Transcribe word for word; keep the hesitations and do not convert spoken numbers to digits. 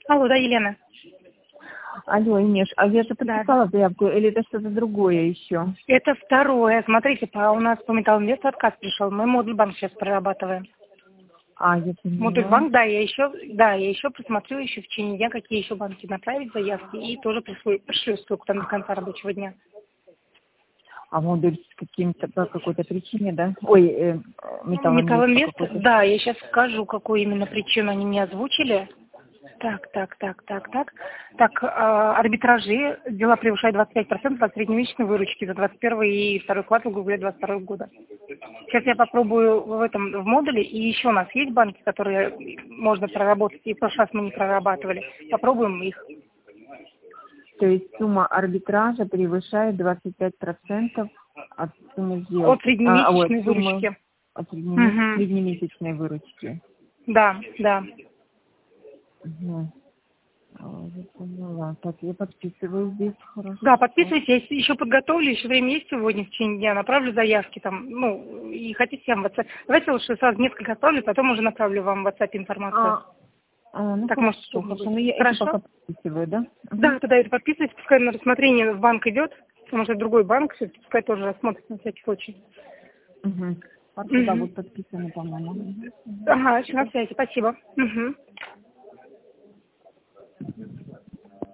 Алло, да, Елена. Алло, Инеш, а я же Да. подписала заявку, или это что-то другое еще? Это второе. Смотрите, по, у нас по Металлинвесту отказ пришел. Мы модуль банк сейчас прорабатываем. А, я поняла. Модуль банк, да, я еще, да, я еще просмотрю еще в течение дня, какие еще банки направить заявки, и тоже пришлю, пришлю ссылку там до конца рабочего дня. А модуль с каким-то, по какой-то причине, да? Ой, э, Металлинвест по Металлинвест, какой-то. да, я сейчас скажу, какую именно причину они мне озвучили. Так, так, так, так, так. Так, э, арбитражи, дела превышают двадцать пять процентов от среднемесячной выручки за двадцать первый и второй квартал двадцать второго года. Сейчас я попробую в этом, в модуле, и еще у нас есть банки, которые можно проработать, и в прошлый раз мы не прорабатывали. Попробуем их. То есть сумма арбитража превышает двадцать пять процентов от суммы сделки. От среднемесячной а, а, от суммы, выручки. от среднемес... Угу. среднемесячной выручки. Да, да. Угу. Я поняла. Так, я подписываю здесь, хорошо. Да, подписывайтесь, я еще подготовлю, еще время есть сегодня в течение дня, направлю заявки там, ну, и хотите я вам в WhatsApp. Давайте лучше сразу несколько отправлю, потом уже направлю вам в WhatsApp информацию. А, а, ну Так, хорошо, может, хорошо. Ну я хорошо? это пока подписываю, да? Да, тогда это подписывайтесь, пускай на рассмотрение в банк идет, потому что другой банк, все-таки пускай тоже рассмотрит на всякий случай. Угу. Хорошо, да, Угу. вот подписано, по-моему. Ага, еще на связи, спасибо. Угу.